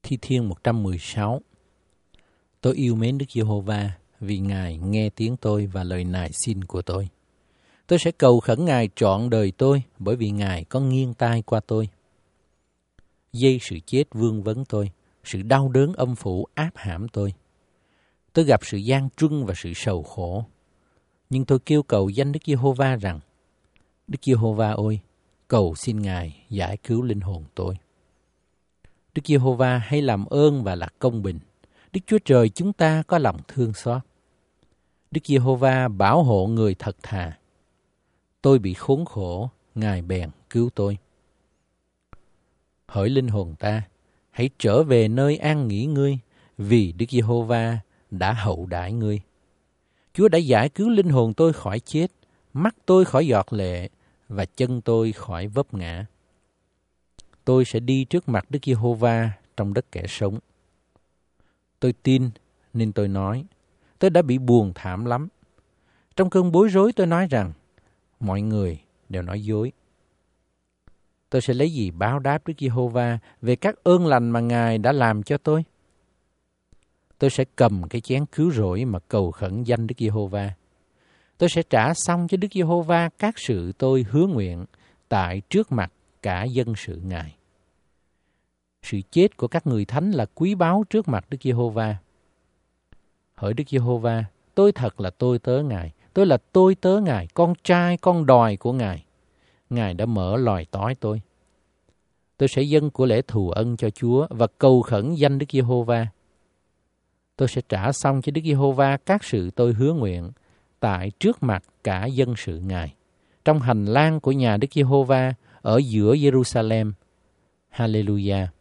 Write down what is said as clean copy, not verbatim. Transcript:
Thi Thiên 116. Tôi yêu mến Đức Giê-hô-va vì Ngài nghe tiếng tôi và lời nài xin của tôi. Tôi sẽ cầu khẩn Ngài trọn đời tôi bởi vì Ngài có nghiêng tai qua tôi. Dây sự chết vương vấn tôi, sự đau đớn âm phủ áp hãm tôi. Tôi gặp sự gian truân và sự sầu khổ. Nhưng tôi kêu cầu danh Đức Giê-hô-va rằng, Đức Giê-hô-va ơi, cầu xin Ngài giải cứu linh hồn tôi. Đức Giê-hô-va hãy làm ơn và là công bình. Đức Chúa Trời chúng ta có lòng thương xót. Đức Giê-hô-va bảo hộ người thật thà. Tôi bị khốn khổ, Ngài bèn cứu tôi. Hỡi linh hồn ta, hãy trở về nơi an nghỉ ngươi, vì Đức Giê-hô-va đã hậu đãi ngươi. Chúa đã giải cứu linh hồn tôi khỏi chết, mắt tôi khỏi giọt lệ và chân tôi khỏi vấp ngã. Tôi sẽ đi trước mặt Đức Giê-hô-va trong đất kẻ sống. Tôi tin nên tôi nói, tôi đã bị buồn thảm lắm. Trong cơn bối rối tôi nói rằng, mọi người đều nói dối. Tôi sẽ lấy gì báo đáp Đức Giê-hô-va về các ơn lành mà Ngài đã làm cho tôi? Tôi sẽ cầm cái chén cứu rỗi mà cầu khẩn danh Đức Giê-hô-va. Tôi sẽ trả xong cho Đức Giê-hô-va các sự tôi hứa nguyện tại trước mặt cả dân sự Ngài. Sự chết của các người thánh là quý báu trước mặt Đức Giê-hô-va. Hỡi Đức Giê-hô-va, tôi thật là tôi tớ Ngài. Tôi là tôi tớ Ngài, con trai, con đòi của Ngài. Ngài đã mở lòi tói tôi. Tôi sẽ dâng của lễ thù ân cho Chúa và cầu khẩn danh Đức Giê-hô-va. Tôi sẽ trả xong cho Đức Giê-hô-va các sự tôi hứa nguyện tại trước mặt cả dân sự Ngài, trong hành lang của nhà Đức Giê-hô-va ở giữa Giê-ru-sa-lem. Hallelujah.